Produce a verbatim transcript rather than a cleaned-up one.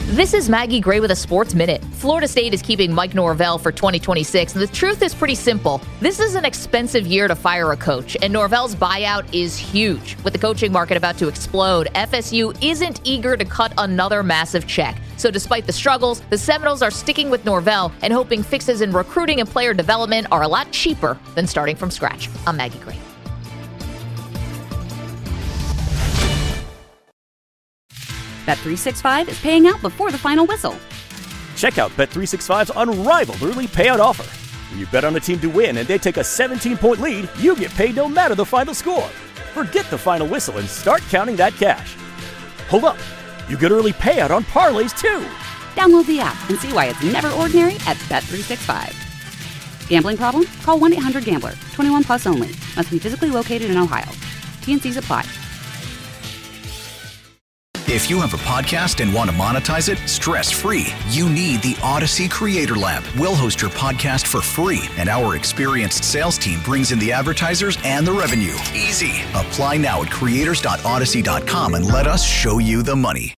This is Maggie Gray with a Sports Minute. Florida State is keeping Mike Norvell for twenty twenty-six, and the truth is pretty simple. This is an expensive year to fire a coach, and Norvell's buyout is huge. With the coaching market about to explode, F S U isn't eager to cut another massive check. So despite the struggles, the Seminoles are sticking with Norvell and hoping fixes in recruiting and player development are a lot cheaper than starting from scratch. I'm Maggie Gray. Bet three sixty-five is paying out before the final whistle. Check out Bet three sixty-five's unrivaled early payout offer. When you bet on a team to win and they take a seventeen-point lead, you get paid no matter the final score. Forget the final whistle and start counting that cash. Hold up. You get early payout on parlays, too. Download the app and see why it's never ordinary at Bet three sixty-five. Gambling problem? Call one eight hundred gambler. twenty-one plus only. Must be physically located in Ohio. T and Cs apply. If you have a podcast and want to monetize it stress-free, you need the Odyssey Creator Lab. We'll host your podcast for free, and our experienced sales team brings in the advertisers and the revenue. Easy. Apply now at creators dot odyssey dot com and let us show you the money.